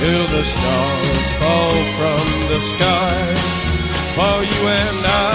till the stars fall from the sky for you and I.